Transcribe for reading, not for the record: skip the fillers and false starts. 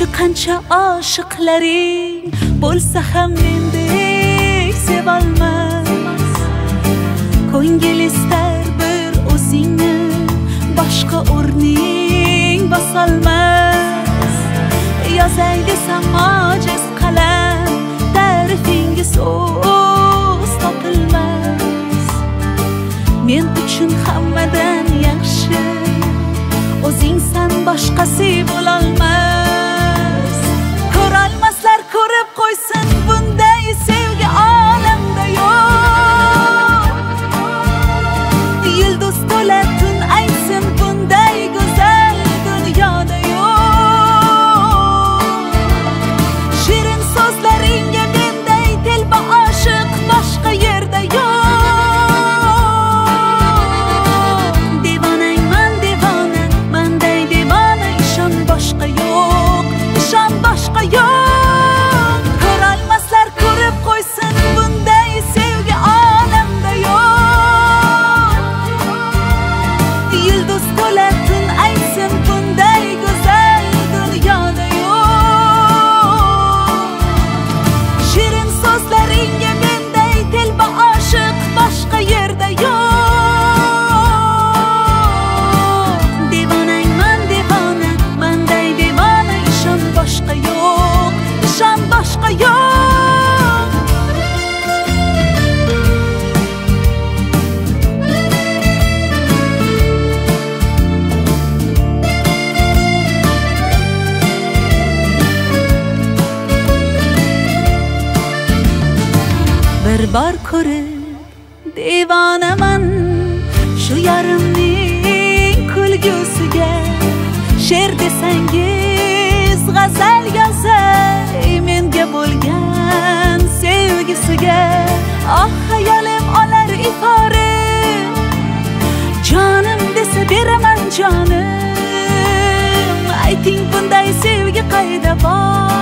shu qancha oshiqlaring bo'lsa ham mendek sevolmas. Ko'ngil istar bir o'zingni, boshqa o'rning bosolmas. Yozay desam ojiz qalam, ta'rifinga so'z topilmas. Men uchun hammadan yaxshi o'zingsan, boshqasi bo'lolmas. Ko'rolmaslar ko'rib qo'ysin, bunday sevgi olamda yo'q. Yulduz to'la tun aytsin, bunday go'zal dunyoda yo'q. Shirin so'zlaringga menday telba oshiq boshqa yerda yo'q. Devonangman devona, manday devona, ishon boshqa yo'q, ishon boshqa yo'q. Ko'rolmaslar ko'rib qo'ysin, bunday sevgi olamda yo'q. Yulduz to'la tun aytsin, bunday go'zal dunyoda yo'q. Shirin so'zlaringga menday telba oshiq boshqa yerda yo'q. Devonangman devona, manday devona, ishon boshqa yo'q, ishon boshqa yo'q. Bir bor ko'rib devonaman shu yarimning kulgusiga. She'r desangiz g'azal yozay menga bo'lgan sevgisiga. Oh hayolim olar ifora, jonim desa beraman jonim. Ayting bunday sevgi qayda bor?